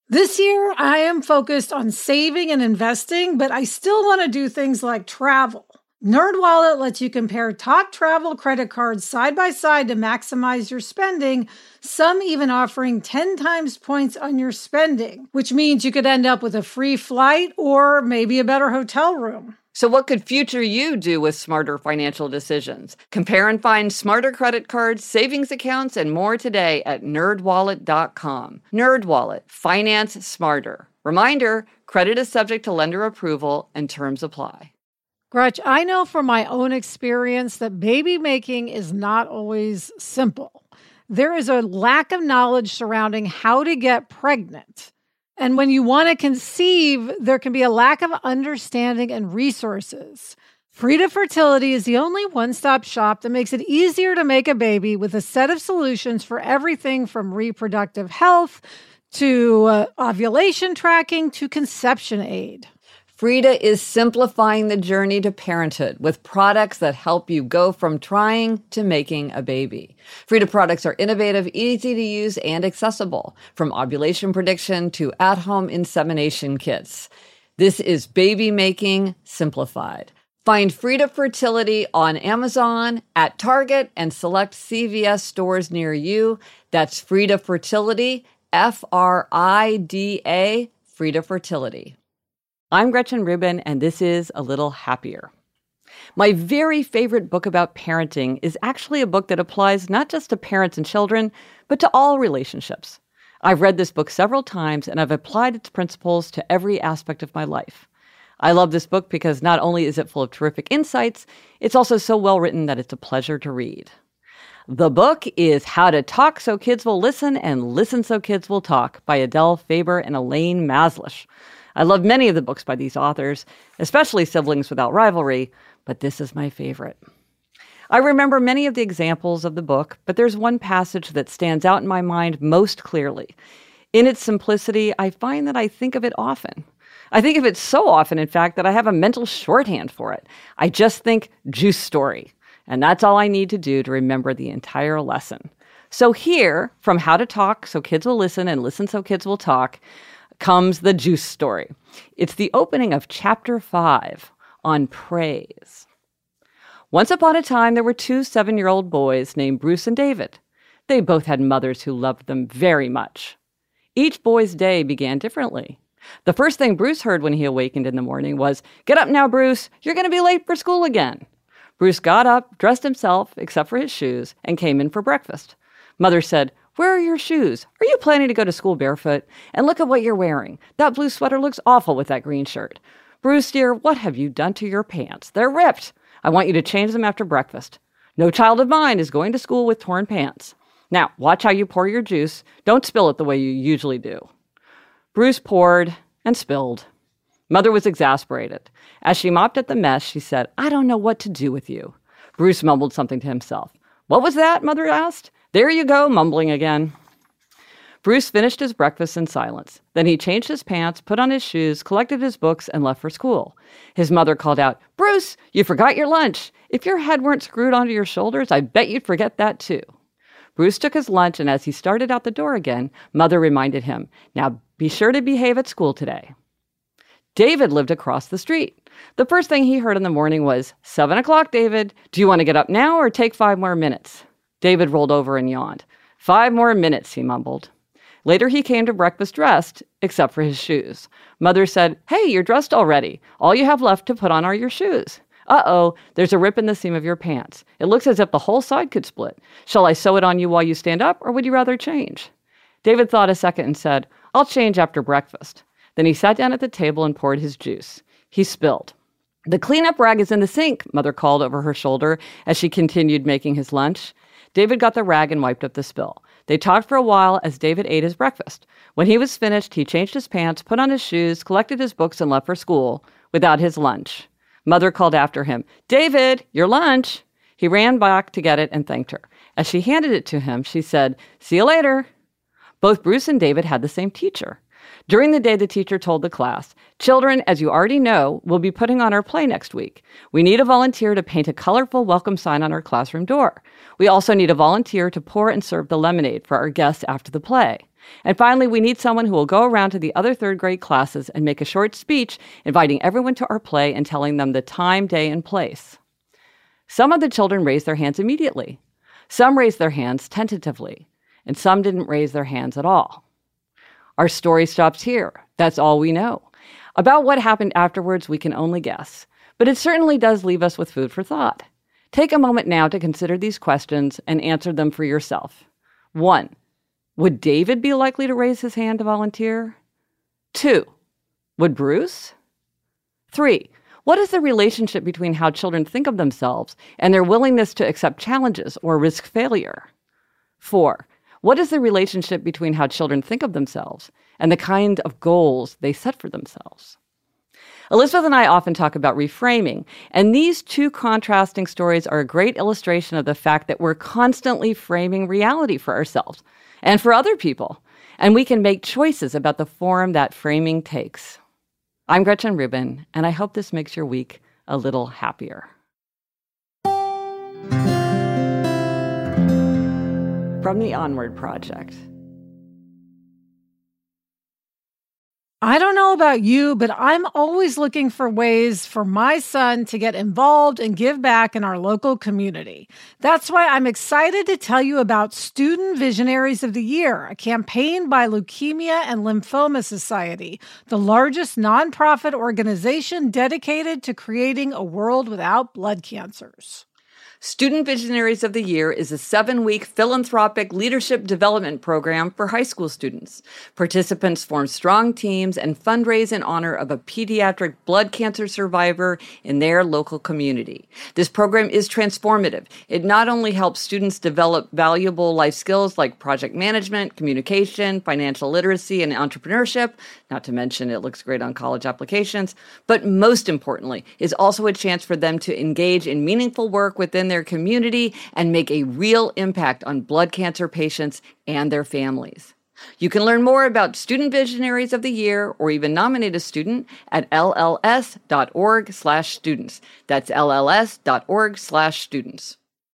This year, I am focused on saving and investing, but I still want to do things like travel. NerdWallet lets you compare top travel credit cards side by side to maximize your spending, some even offering 10 times points on your spending, which means you could end up with a free flight or maybe a better hotel room. So what could future you do with smarter financial decisions? Compare and find smarter credit cards, savings accounts, and more today at nerdwallet.com. NerdWallet, finance smarter. Reminder, credit is subject to lender approval and terms apply. Gretch, I know from my own experience that baby making is not always simple. There is a lack of knowledge surrounding how to get pregnant. And when you want to conceive, there can be a lack of understanding and resources. Frida Fertility is the only one-stop shop that makes it easier to make a baby with a set of solutions for everything from reproductive health to ovulation tracking to conception aid. Frida is simplifying the journey to parenthood with products that help you go from trying to making a baby. Frida products are innovative, easy to use, and accessible, from ovulation prediction to at-home insemination kits. This is baby making simplified. Find Frida Fertility on Amazon, at Target, and select CVS stores near you. That's Frida Fertility, Frida, Frida Fertility. I'm Gretchen Rubin, and this is A Little Happier. My very favorite book about parenting is actually a book that applies not just to parents and children, but to all relationships. I've read this book several times, and I've applied its principles to every aspect of my life. I love this book because not only is it full of terrific insights, it's also so well written that it's a pleasure to read. The book is How to Talk So Kids Will Listen and Listen So Kids Will Talk by Adele Faber and Elaine Maslish. I love many of the books by these authors, especially Siblings Without Rivalry, but this is my favorite. I remember many of the examples of the book, but there's one passage that stands out in my mind most clearly. In its simplicity, I find that I think of it often. I think of it so often, in fact, that I have a mental shorthand for it. I just think juice story, and that's all I need to do to remember the entire lesson. So here, from How to Talk So Kids Will Listen and Listen So Kids Will Talk, comes the juice story. It's the opening of chapter 5 on praise. Once upon a time, there were 2 7-year-old boys named Bruce and David. They both had mothers who loved them very much. Each boy's day began differently. The first thing Bruce heard when he awakened in the morning was, "Get up now, Bruce. You're going to be late for school again." Bruce got up, dressed himself, except for his shoes, and came in for breakfast. Mother said, "Where are your shoes? Are you planning to go to school barefoot? And look at what you're wearing. That blue sweater looks awful with that green shirt. Bruce, dear, what have you done to your pants? They're ripped. I want you to change them after breakfast. No child of mine is going to school with torn pants. Now, watch how you pour your juice. Don't spill it the way you usually do." Bruce poured and spilled. Mother was exasperated. As she mopped at the mess, she said, "I don't know what to do with you." Bruce mumbled something to himself. "What was that?" Mother asked. "There you go, mumbling again." Bruce finished his breakfast in silence. Then he changed his pants, put on his shoes, collected his books, and left for school. His mother called out, "Bruce, you forgot your lunch. If your head weren't screwed onto your shoulders, I bet you'd forget that too." Bruce took his lunch, and as he started out the door again, Mother reminded him, "Now be sure to behave at school today." David lived across the street. The first thing he heard in the morning was, 7 o'clock, David. Do you want to get up now or take 5 more minutes?" David rolled over and yawned. 5 more minutes, he mumbled. Later, he came to breakfast dressed, except for his shoes. Mother said, "Hey, you're dressed already. All you have left to put on are your shoes." "Uh-oh, there's a rip in the seam of your pants. It looks as if the whole side could split. Shall I sew it on you while you stand up, or would you rather change?" David thought a second and said, "I'll change after breakfast." Then he sat down at the table and poured his juice. He spilled. "The cleanup rag is in the sink," Mother called over her shoulder as she continued making his lunch. David got the rag and wiped up the spill. They talked for a while as David ate his breakfast. When he was finished, he changed his pants, put on his shoes, collected his books, and left for school without his lunch. Mother called after him, "David, your lunch." He ran back to get it and thanked her. As she handed it to him, she said, "See you later." Both Bruce and David had the same teacher. During the day, the teacher told the class, "Children, as you already know, we'll be putting on our play next week. We need a volunteer to paint a colorful welcome sign on our classroom door. We also need a volunteer to pour and serve the lemonade for our guests after the play. And finally, we need someone who will go around to the other third grade classes and make a short speech inviting everyone to our play and telling them the time, day, and place. Some of the children raised their hands immediately. Some raised their hands tentatively, and some didn't raise their hands at all. Our story stops here. That's all we know. About what happened afterwards, we can only guess, but it certainly does leave us with food for thought. Take a moment now to consider these questions and answer them for yourself. 1. Would David be likely to raise his hand to volunteer? 2. Would Bruce? 3. What is the relationship between how children think of themselves and their willingness to accept challenges or risk failure? 4. What is the relationship between how children think of themselves and the kind of goals they set for themselves? Elizabeth and I often talk about reframing, and these two contrasting stories are a great illustration of the fact that we're constantly framing reality for ourselves and for other people, and we can make choices about the form that framing takes. I'm Gretchen Rubin, and I hope this makes your week a little happier. From the Onward Project. I don't know about you, but I'm always looking for ways for my son to get involved and give back in our local community. That's why I'm excited to tell you about Student Visionaries of the Year, a campaign by Leukemia and Lymphoma Society, the largest nonprofit organization dedicated to creating a world without blood cancers. Student Visionaries of the Year is a 7-week philanthropic leadership development program for high school students. Participants form strong teams and fundraise in honor of a pediatric blood cancer survivor in their local community. This program is transformative. It not only helps students develop valuable life skills like project management, communication, financial literacy, and entrepreneurship, not to mention it looks great on college applications, but most importantly, is also a chance for them to engage in meaningful work within their community and make a real impact on blood cancer patients and their families. You can learn more about Student Visionaries of the Year or even nominate a student at lls.org/students. That's lls.org/students.